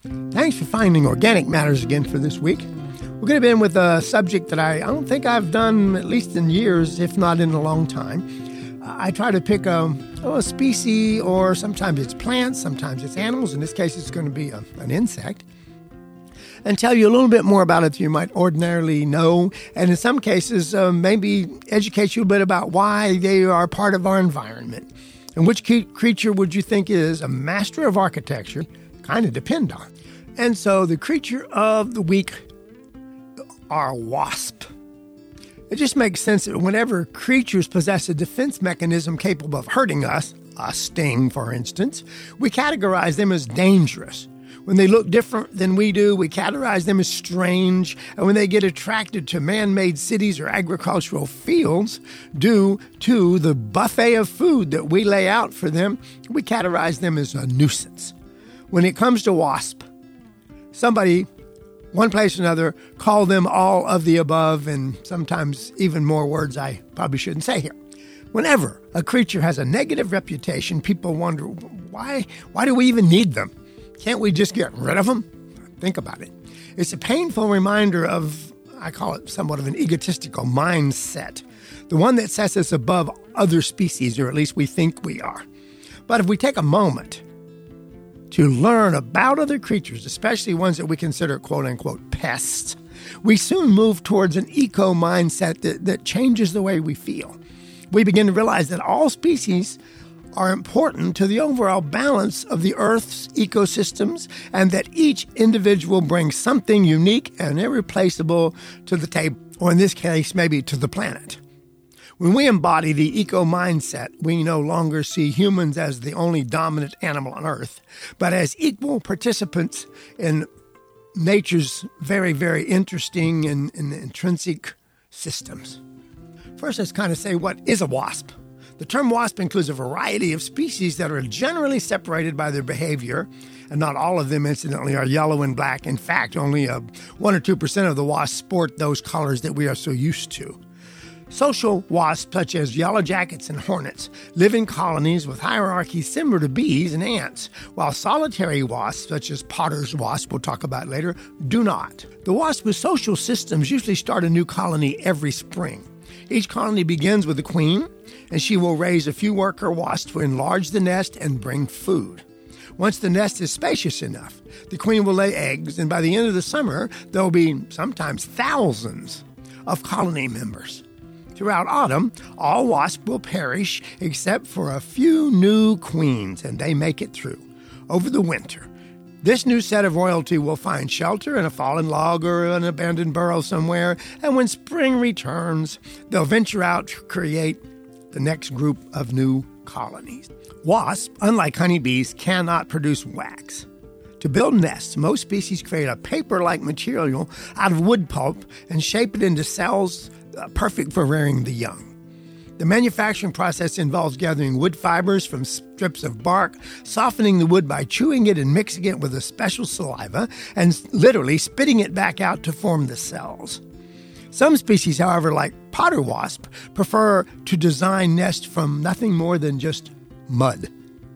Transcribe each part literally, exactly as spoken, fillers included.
Thanks for finding Organic Matters again for this week. We're going to begin with a subject that I, I don't think I've done, at least in years, if not in a long time. Uh, I try to pick a, oh, a species, or sometimes it's plants, sometimes it's animals. In this case, it's going to be a, an insect. And tell you a little bit more about it than you might ordinarily know. And in some cases, uh, maybe educate you a bit about why they are part of our environment. And which ke- creature would you think is a master of architecture? Kind of depend on. And so the creature of the week are wasps. It just makes sense that whenever creatures possess a defense mechanism capable of hurting us, a sting, for instance, we categorize them as dangerous. When they look different than we do, we categorize them as strange. And when they get attracted to man-made cities or agricultural fields due to the buffet of food that we lay out for them, we categorize them as a nuisance. When it comes to wasps, somebody, one place or another, call them all of the above, and sometimes even more words I probably shouldn't say here. Whenever a creature has a negative reputation, people wonder, why, why do we even need them? Can't we just get rid of them? Think about it. It's a painful reminder of, I call it somewhat of an egotistical mindset, the one that sets us above other species, or at least we think we are. But if we take a moment to learn about other creatures, especially ones that we consider quote-unquote pests, we soon move towards an eco-mindset that, that changes the way we feel. We begin to realize that all species are important to the overall balance of the Earth's ecosystems, and that each individual brings something unique and irreplaceable to the table, or in this case, maybe to the planet. When we embody the eco-mindset, we no longer see humans as the only dominant animal on Earth, but as equal participants in nature's very, very interesting and, and intrinsic systems. First, let's kind of say, what is a wasp? The term wasp includes a variety of species that are generally separated by their behavior, and not all of them, incidentally, are yellow and black. In fact, only uh, one or two percent of the wasps sport those colors that we are so used to. Social wasps, such as yellow jackets and hornets, live in colonies with hierarchies similar to bees and ants, while solitary wasps, such as potter's wasp, we'll talk about later, do not. The wasps with social systems usually start a new colony every spring. Each colony begins with a queen, and she will raise a few worker wasps to enlarge the nest and bring food. Once the nest is spacious enough, the queen will lay eggs, and by the end of the summer, there will be sometimes thousands of colony members. Throughout autumn, all wasps will perish except for a few new queens, and they make it through. Over the winter, this new set of royalty will find shelter in a fallen log or an abandoned burrow somewhere, and when spring returns, they'll venture out to create the next group of new colonies. Wasps, unlike honeybees, cannot produce wax. To build nests, most species create a paper-like material out of wood pulp and shape it into cells uh, perfect for rearing the young. The manufacturing process involves gathering wood fibers from strips of bark, softening the wood by chewing it and mixing it with a special saliva, and literally spitting it back out to form the cells. Some species, however, like potter wasp, prefer to design nests from nothing more than just mud.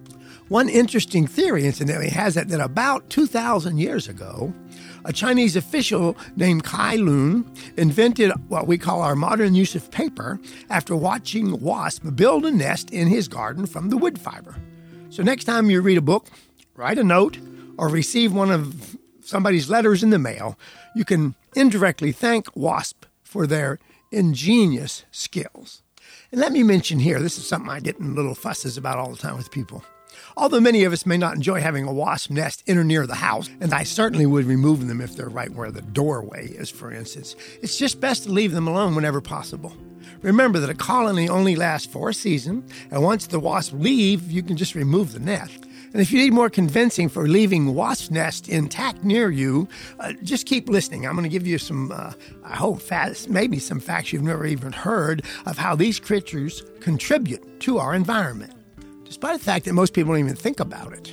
One interesting theory, incidentally, has it that about two thousand years ago, a Chinese official named Kai Lun invented what we call our modern use of paper after watching wasps build a nest in his garden from the wood fiber. So next time you read a book, write a note, or receive one of somebody's letters in the mail, you can indirectly thank wasps for their ingenious skills. And let me mention here, this is something I get in little fusses about all the time with people. Although many of us may not enjoy having a wasp nest in or near the house, and I certainly would remove them if they're right where the doorway is, for instance, it's just best to leave them alone whenever possible. Remember that a colony only lasts for a season, and once the wasps leave, you can just remove the nest. And if you need more convincing for leaving wasp nest intact near you, uh, just keep listening. I'm going to give you some, uh, I hope, fast, maybe some facts you've never even heard of how these creatures contribute to our environment, despite the fact that most people don't even think about it.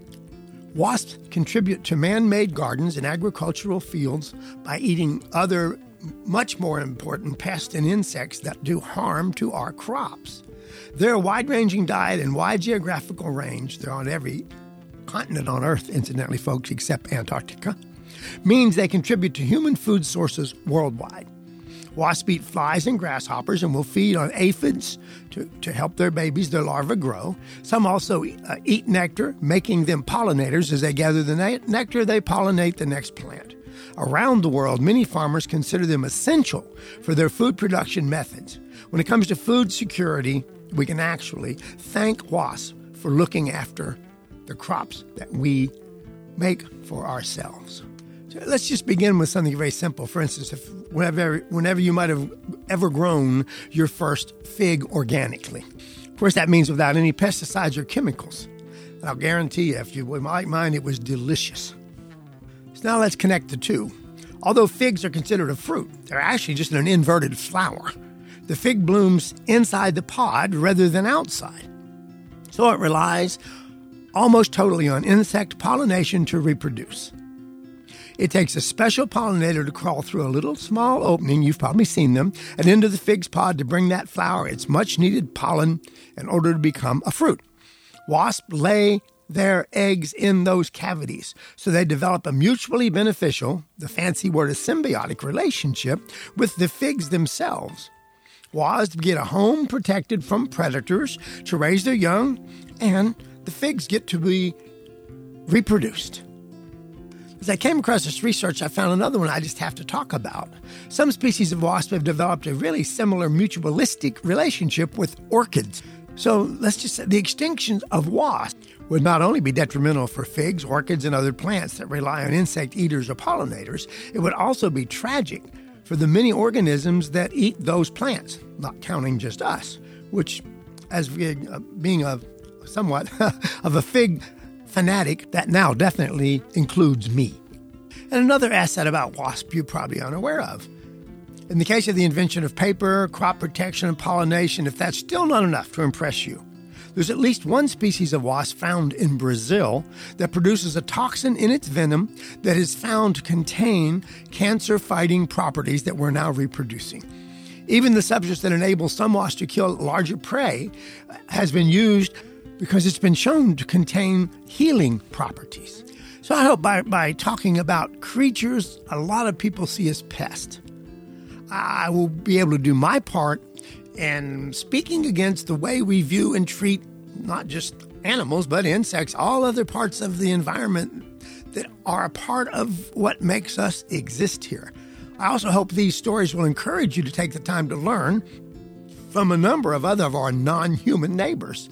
Wasps contribute to man-made gardens and agricultural fields by eating other much more important pests and insects that do harm to our crops. Their wide-ranging diet and wide geographical range, they're on every continent on Earth, incidentally, folks, except Antarctica, means they contribute to human food sources worldwide. Wasps eat flies and grasshoppers and will feed on aphids to, to help their babies, their larvae, grow. Some also uh, eat nectar, making them pollinators. As they gather the ne- nectar, they pollinate the next plant. Around the world, many farmers consider them essential for their food production methods. When it comes to food security, we can actually thank wasps for looking after the crops that we make for ourselves. So let's just begin with something very simple. For instance, if whenever, whenever you might have ever grown your first fig organically. Of course, that means without any pesticides or chemicals. And I'll guarantee you, if you would like mine, it was delicious. So now let's connect the two. Although figs are considered a fruit, they're actually just an inverted flower. The fig blooms inside the pod rather than outside. So it relies almost totally on insect pollination to reproduce. It takes a special pollinator to crawl through a little small opening, you've probably seen them, and into the fig's pod to bring that flower its much-needed pollen in order to become a fruit. Wasps lay their eggs in those cavities, so they develop a mutually beneficial, the fancy word is symbiotic relationship, with the figs themselves. Wasps get a home protected from predators to raise their young, and the figs get to be reproduced. As I came across this research, I found another one I just have to talk about. Some species of wasp have developed a really similar mutualistic relationship with orchids. So let's just say the extinction of wasps would not only be detrimental for figs, orchids, and other plants that rely on insect eaters or pollinators, it would also be tragic for the many organisms that eat those plants, not counting just us, which, as we, uh, being a somewhat of a fig fanatic, that now definitely includes me. And another asset about wasps you're probably unaware of. In the case of the invention of paper, crop protection, and pollination, if that's still not enough to impress you, there's at least one species of wasp found in Brazil that produces a toxin in its venom that is found to contain cancer-fighting properties that we're now reproducing. Even the substance that enables some wasps to kill larger prey has been used because it's been shown to contain healing properties. So I hope by, by talking about creatures a lot of people see as pests, I will be able to do my part in speaking against the way we view and treat not just animals, but insects, all other parts of the environment that are a part of what makes us exist here. I also hope these stories will encourage you to take the time to learn from a number of other of our non-human neighbors.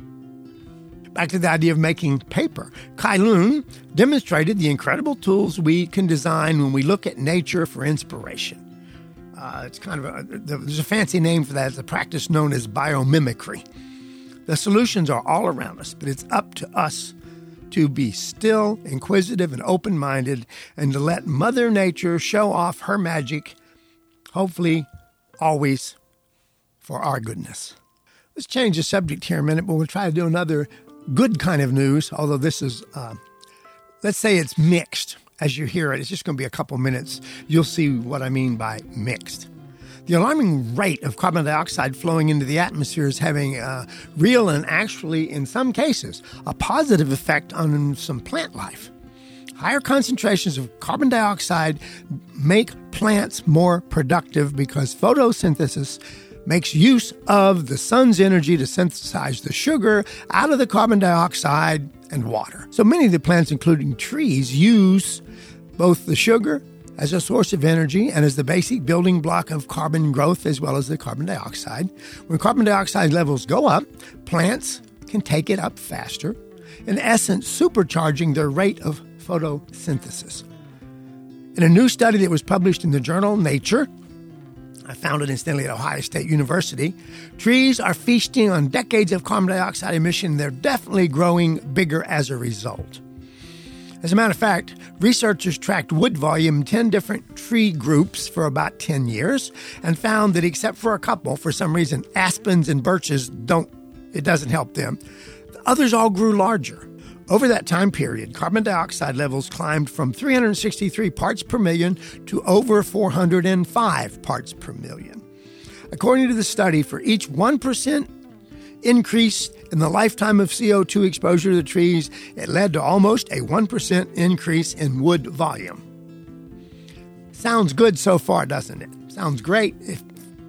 Back to the idea of making paper. Kai Lun demonstrated the incredible tools we can design when we look at nature for inspiration. Uh, it's kind of a, there's a fancy name for that. It's a practice known as biomimicry. The solutions are all around us, but it's up to us to be still, inquisitive, and open-minded, and to let Mother Nature show off her magic, hopefully always for our goodness. Let's change the subject here a minute, but we'll try to do another good kind of news, although this is, uh, let's say it's mixed. As you hear it, it's just going to be a couple minutes. You'll see what I mean by mixed. The alarming rate of carbon dioxide flowing into the atmosphere is having a real and actually, in some cases, a positive effect on some plant life. Higher concentrations of carbon dioxide make plants more productive because photosynthesis makes use of the sun's energy to synthesize the sugar out of the carbon dioxide and water. So many of the plants, including trees, use both the sugar as a source of energy and as the basic building block of carbon growth as well as the carbon dioxide. When carbon dioxide levels go up, plants can take it up faster, in essence supercharging their rate of photosynthesis. In a new study that was published in the journal Nature, I found it incidentally at Ohio State University, trees are feasting on decades of carbon dioxide emission. They're definitely growing bigger as a result. As a matter of fact, researchers tracked wood volume in ten different tree groups for about ten years and found that except for a couple, for some reason, aspens and birches don't, it doesn't help them. The others all grew larger. Over that time period, carbon dioxide levels climbed from three hundred sixty-three parts per million to over four hundred five parts per million. According to the study, for each one percent increase in the lifetime of C O two exposure to the trees. It led to almost a one percent increase in wood volume. Sounds good so far, doesn't it? Sounds great if,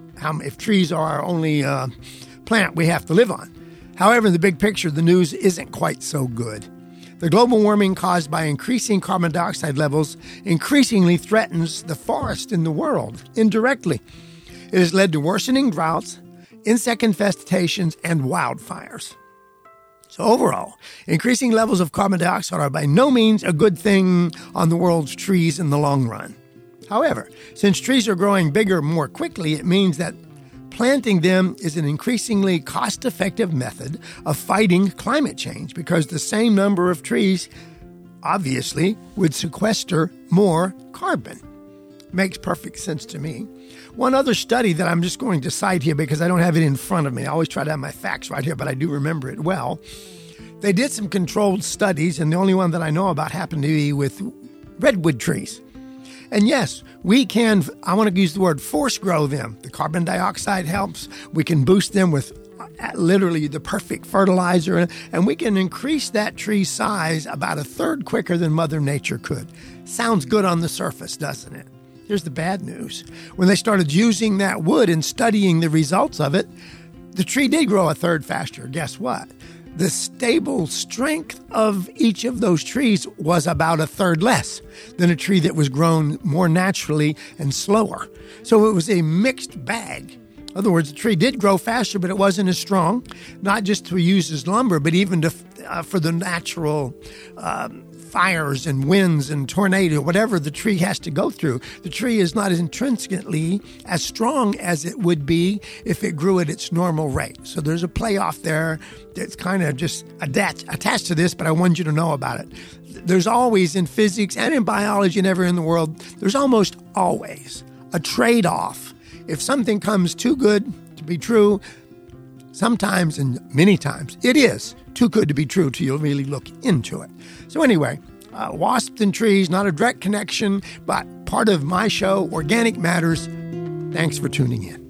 if trees are our only uh, plant we have to live on. However, in the big picture, the news isn't quite so good. The global warming caused by increasing carbon dioxide levels increasingly threatens the forest in the world indirectly. It has led to worsening droughts, insect infestations, and wildfires. So overall, increasing levels of carbon dioxide are by no means a good thing on the world's trees in the long run. However, since trees are growing bigger more quickly, it means that planting them is an increasingly cost-effective method of fighting climate change because the same number of trees obviously would sequester more carbon. Makes perfect sense to me. One other study that I'm just going to cite here because I don't have it in front of me. I always try to have my facts right here, but I do remember it well. They did some controlled studies, and the only one that I know about happened to be with redwood trees. And yes, we can, I want to use the word force grow them. The carbon dioxide helps. We can boost them with literally the perfect fertilizer, and we can increase that tree size about a third quicker than Mother Nature could. Sounds good on the surface, doesn't it? Here's the bad news. When they started using that wood and studying the results of it, the tree did grow a third faster. Guess what? The stable strength of each of those trees was about a third less than a tree that was grown more naturally and slower. So it was a mixed bag. In other words, the tree did grow faster, but it wasn't as strong, not just to use as lumber, but even to, uh, for the natural um, fires and winds and tornado, whatever the tree has to go through. The tree is not as intrinsically as strong as it would be if it grew at its normal rate. So there's a playoff there that's kind of just attached, attached to this, but I want you to know about it. There's always in physics and in biology and everywhere in the world, there's almost always a trade-off. If something comes too good to be true, sometimes and many times it is too good to be true till you really look into it. So anyway, uh, wasps and trees, not a direct connection, but part of my show, Organic Matters. Thanks for tuning in.